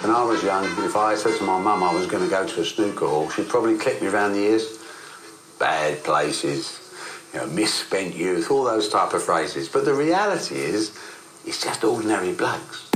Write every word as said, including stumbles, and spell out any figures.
When I was young, if I said to my mum I was going to go to a snooker hall, she'd probably clip me round the ears. Bad places, you know, misspent youth, all those type of phrases. But the reality is, it's just ordinary blokes.